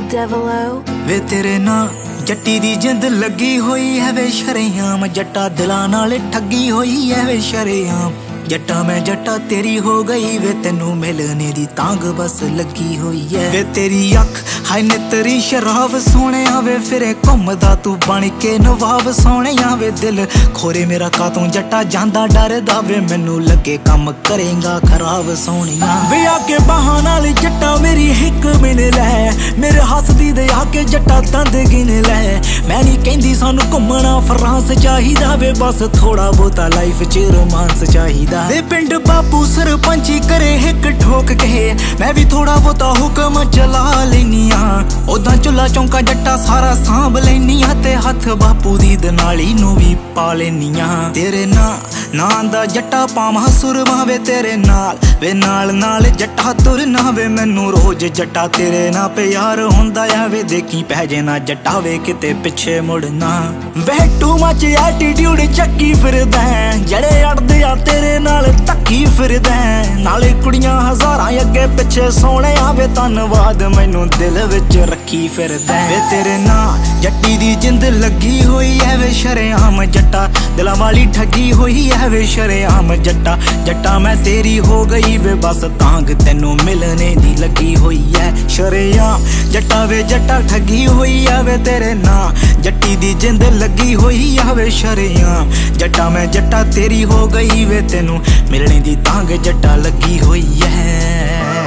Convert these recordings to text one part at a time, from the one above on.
Devilo ਵੇ ਤੇਰੇ ਨਾਲ ਜੱਟੀ ਦੀ ਜਿੰਦ ਲੱਗੀ ਹੋਈ ਹੈ ਵੇ ਸ਼ਰੇਆਮ ਜੱਟਾ ਦਿਲਾਂ ਨਾਲ ਠੱਗੀ ਹੋਈ ਹੈ ਵੇ ਸ਼ਰੇਆਮ ਜੱਟਾ ਮੈਂ ਜੱਟਾ ਤੇਰੀ ਹੋ ਗਈ ਵੇ ਤੈਨੂੰ ਮਿਲਣੇ ਦੀ ਤਾਂਗ ਬਸ ਲੱਗੀ ਹੋਈ ਐ ਵੇ ਤੇਰੀ ਅੱਖ ਹਾਏ ਨਿਤਰੀ ਸ਼ਰਾਬ ਸੋਹਣਿਆ ਵੇ ਫਿਰੇ ਘੁੰਮਦਾ ਤੂੰ ਬਣ ਕੇ ਨਵਾਬ ਸੋਹਣਿਆ ਵੇ ਦਿਲ ਖੋਰੇ ਮੇਰਾ ਕਾਤੋਂ ਜੱਟਾ ਜਾਂਦਾ ਡਰਦਾ ਵੇ ਮੈਨੂੰ ਲੱਗੇ ਕੰਮ ਕਰੇਗਾ ਖਰਾਬ ਸੋਹਣਿਆ ਵੇ ਆ ਕੇ ਬਾਹਾਂ ਨਾਲ ਜੱਟਾ ਮੇਰੀ ਹਿੱਕ ਮਿਲ ਲੈ ਮੇਰੇ ਹੱਸਦੀ ਦੇ ਆ ਕੇ ਜੱਟਾ ਤੰਦ ਗਿਣ ਲੈ ਮੈਂ ਨਹੀਂ ਕਹਿੰਦੀ ਸਾਨੂੰ ਘੁੰਮਣਾ ਫਰਾਂਸ ਚਾਹੀਦਾ ਵੇ ਬਸ ਥੋੜਾ ਬਹੁਤਾ ਲਾਈਫ 'ਚ ਰੋਮਾਂਸ ਚਾਹੀਦਾ ਵੇ ਪਿੰਡ ਬਾਪੂ ਸਰਪੰਚੀ ਕਰੇ ਹਿੱਕ ਠੋਕ ਕੇ ਮੈਂ ਵੀ ਥੋੜਾ ਬਹੁਤਾ ਹੁਕਮ ਚਲਾ ਲੈਨੀ ਆ ਉਦਾਂ ਚੁੱਲਾ ਚੌਂਕਾ ਜੱਟਾ ਸਾਰਾ ਸਾਂਭ ਲੈਨੀ ਆ ਤੇ ਹੱਥ ਬਾਪੂ ਦੀ ਦਨਾਲੀ ਨੂੰ ਵੀ ਪਾ ਲੈਨੀ ਆ ਤੇਰੇ ਨਾਂ ਦਾ ਜੱਟਾ ਪਾਵਾਂ ਸੁਰਮਾ ਵੇ ਤੇਰੇ ਨਾਲ ਵੇ ਨਾਲ ਨਾਲ ਜੱਟਾ ਤੁਰਨਾ ਵੇ ਮੈਨੂੰ ਰੋਜ਼ ਜੱਟਾ ਤੇਰੇ ਨਾਲ ਪਿਆਰ ਹੁੰਦਾ ਆ ਵੇ ਦੇਖੀ ਪੈ ਜੇ ਨਾ ਜੱਟਾ ਵੇ ਕਿਤੇ ਪਿੱਛੇ ਮੁੜਨਾ ਵੇ ਟੂ ਮੱਚ ਐਟੀਟਿਊਡ ਚੱਕੀ ਫਿਰਦਾ ਜਿਹੜੇ ਅੜਦੇ ਆ ਤੇਰੇ ਨਾਲ ਧੱਕੀ ਫਿਰਦਾ ਨਾਲੇ ਕੁੜੀਆਂ ਹਜ਼ਾਰਾਂ ਅੱਗੇ ਪਿੱਛੇ ਸੋਹਣਿਆ ਵੇ ਧੰਨਵਾਦ ਮੈਨੂੰ ਦਿਲ ਵਿੱਚ ਰੱਖੀ ਫਿਰਦਾ ਵੇ ਤੇਰੇ ਨਾਲ ਜੱਟੀ ਦੀ ਜਿੰਦ ਲੱਗੀ ਹੋਈ ਐ ਵੇ ਸ਼ਰੇਆਮ ਜੱਟਾ ਦਿਲਾਂ ਵਾਲੀ ਠੱਗੀ ਹੋਈ ਐ ਵੇ ਸ਼ਰੇਆਮ ਜੱਟਾ ਮੈਂ ਤੇਰੀ ਹੋ ਗਈ ਵੇ ਬਸ ਤਾਂਗ ਤੈਨੂੰ ਮਿਲਣੇ ਦੀ ਲੱਗੀ ਹੋਈ ਐ ਸ਼ਰੇਆਮ ਜੱਟਾ ਵੇ ਜੱਟਾ ਠੱਗੀ ਹੋਈ ਐ ਵੇ ਤੇਰੇ ਨਾਲ ਜੱਟੀ ਦੀ ਜਿੰਦ ਲੱਗੀ ਹੋਈ ਐ ਵੇ ਸ਼ਰੇਆਮ ਜੱਟਾ ਮੈਂ ਜੱਟਾ ਤੇਰੀ ਹੋ ਗਈ ਵੇ ਤੈਨੂੰ ਮਿਲਣੇ ਦੀ ਤਾਂਗ ਜੱਟਾ ਲੱਗੀ ਹੋਈ ਐ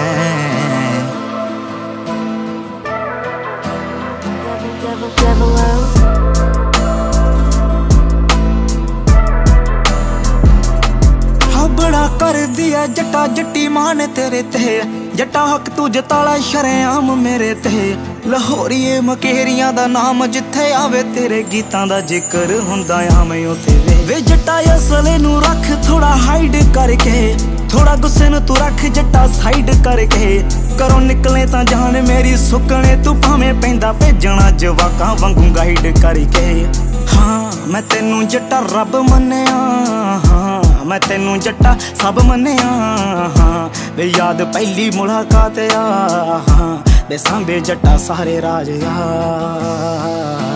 Devilo ਬੜਾ ਕਰਦੀ ਐ ਜੱਟਾ ਜੱਟੀ ਮਾਨ ਤੇਰੇ ਤੇ ਜੱਟਾ ਹੱਕ ਤੂੰ ਜਤਾਲਾ ਸ਼ਰੇਆਮ ਮੇਰੇ ਤੇ ਲਾਹੌਰੀਏ ਮਕੇਰੀਆਂ ਦਾ ਨਾਮ ਜਿੱਥੇ ਆਵੇ ਤੇਰੇ ਗੀਤਾਂ ਦਾ ਜ਼ਿਕਰ ਹੁੰਦਾ ਆ ਮੈਂ ਉੱਥੇ ਵੇ ਜੱਟਾ ਅਸਲੇ ਨੂੰ ਰੱਖ ਥੋੜਾ ਹਾਈਡ ਕਰਕੇ ਥੋੜਾ ਗੁੱਸੇ ਨੂੰ ਤੂੰ ਰੱਖ ਜੱਟਾ ਸਾਈਡ ਕਰਕੇ ਘਰੋਂ ਨਿਕਲੇ ਤਾਂ ਜਾਨ ਮੇਰੀ ਸੁੱਕਣੇ ਤੂੰ ਭਾਵੇਂ ਪੈਂਦਾ ਭੇਜਣਾ ਜਵਾਕਾਂ ਵਾਂਗੂ ਗਾਈਡ ਕਰਕੇ ਹਾਂ ਮੈਂ ਤੈਨੂੰ ਜੱਟਾ ਰੱਬ ਮੰਨਿਆ ਹਾਂ ਮੈਂ ਤੈਨੂੰ ਜੱਟਾ ਸਭ ਮੰਨਿਆ ਹਾਂ ਵੇ ਯਾਦ ਪਹਿਲੀ ਮੁਲਾਕਾਤ ਆ ਹਾਂ ਵੇ ਸਾਂਭੇ ਜੱਟਾ ਸਾਰੇ ਰਾਜ ਆ